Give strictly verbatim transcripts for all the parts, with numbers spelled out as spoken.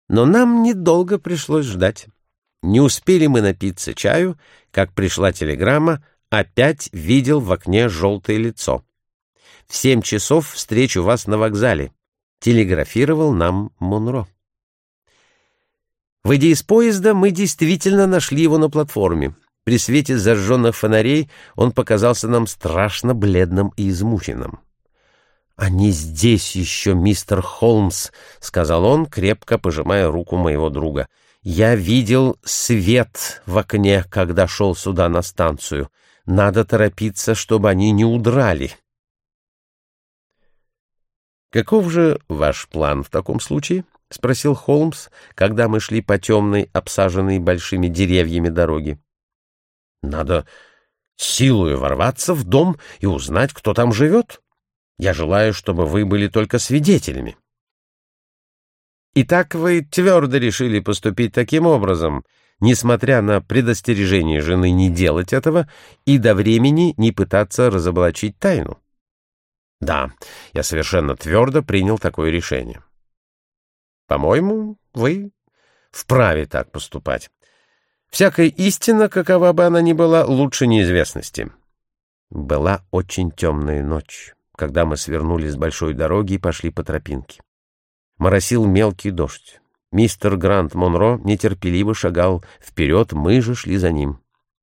Но нам недолго пришлось ждать. Не успели мы напиться чаю, как пришла телеграмма: опять видел в окне желтое лицо. В семь часов встречу вас на вокзале, телеграфировал нам Монро. Выйдя из поезда, мы действительно нашли его на платформе. При свете зажженных фонарей он показался нам страшно бледным и измученным. «Они здесь еще, мистер Холмс», — сказал он, крепко пожимая руку моего друга. «Я видел свет в окне, когда шел сюда на станцию. Надо торопиться, чтобы они не удрали». «Каков же ваш план в таком случае?» — спросил Холмс, когда мы шли по темной, обсаженной большими деревьями дороге. «Надо силою ворваться в дом и узнать, кто там живет. Я желаю, чтобы вы были только свидетелями». «Итак, вы твердо решили поступить таким образом, несмотря на предостережение жены не делать этого и до времени не пытаться разоблачить тайну?» «Да, я совершенно твердо принял такое решение». «По-моему, вы вправе так поступать. Всякая истина, какова бы она ни была, лучше неизвестности». Была очень темная ночь, когда мы свернули с большой дороги и пошли по тропинке. Моросил мелкий дождь. Мистер Грант Монро нетерпеливо шагал вперед, мы же шли за ним.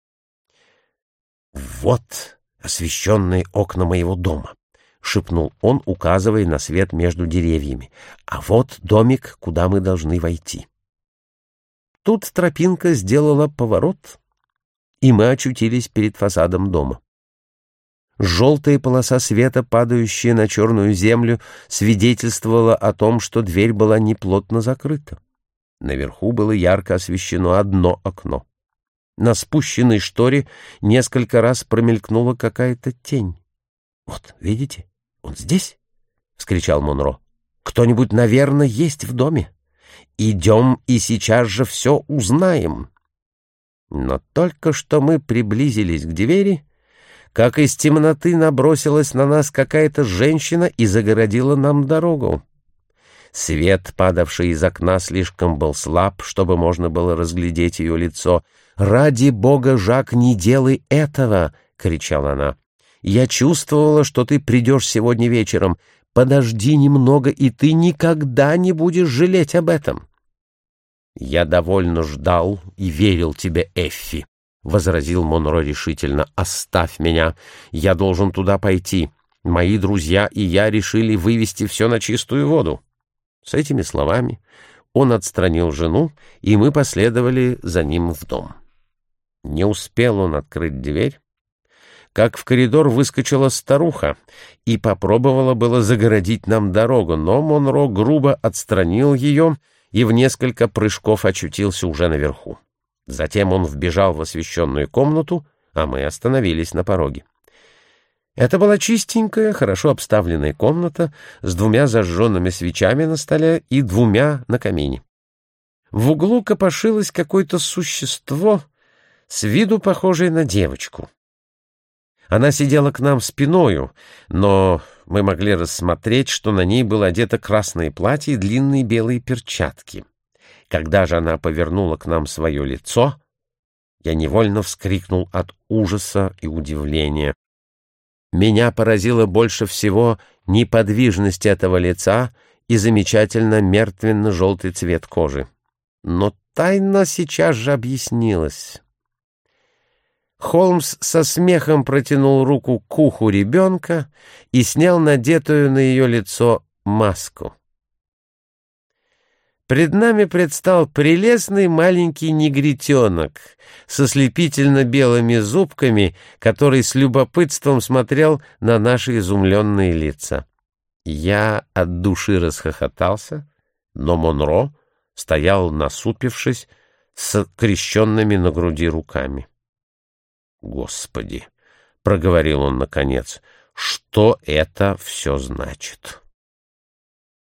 «Вот освещенные окна моего дома», — шепнул он, указывая на свет между деревьями. «А вот домик, куда мы должны войти». Тут тропинка сделала поворот, и мы очутились перед фасадом дома. Желтая полоса света, падающая на черную землю, свидетельствовала о том, что дверь была неплотно закрыта. Наверху было ярко освещено одно окно. На спущенной шторе несколько раз промелькнула какая-то тень. «Вот, видите, он здесь?» — вскричал Монро. «Кто-нибудь, наверное, есть в доме. Идем и сейчас же все узнаем». Но только что мы приблизились к двери, как из темноты набросилась на нас какая-то женщина и загородила нам дорогу. Свет, падавший из окна, слишком был слаб, чтобы можно было разглядеть ее лицо. «Ради бога, Жак, не делай этого!» — кричала она. «Я чувствовала, что ты придешь сегодня вечером. Подожди немного, и ты никогда не будешь жалеть об этом». «Я довольно ждал и верил тебе, Эффи», — возразил Монро решительно. «Оставь меня. Я должен туда пойти. Мои друзья и я решили вывести все на чистую воду». С этими словами он отстранил жену, и мы последовали за ним в дом. Не успел он открыть дверь, как в коридор выскочила старуха и попробовала было загородить нам дорогу, но Монро грубо отстранил ее и в несколько прыжков очутился уже наверху. Затем он вбежал в освещенную комнату, а мы остановились на пороге. Это была чистенькая, хорошо обставленная комната с двумя зажженными свечами на столе и двумя на камине. В углу копошилось какое-то существо, с виду похожее на девочку. Она сидела к нам спиною, но мы могли рассмотреть, что на ней было одето красное платье и длинные белые перчатки. Когда же она повернула к нам свое лицо, я невольно вскрикнул от ужаса и удивления. Меня поразило больше всего неподвижность этого лица и замечательно мертвенно-желтый цвет кожи. Но тайна сейчас же объяснилась. Холмс со смехом протянул руку к уху ребенка и снял надетую на ее лицо маску. Пред нами предстал прелестный маленький негритенок со слепительно-белыми зубками, который с любопытством смотрел на наши изумленные лица. Я от души расхохотался, но Монро стоял, насупившись, с скрещенными на груди руками. «Господи!» — проговорил он наконец. «Что это все значит?»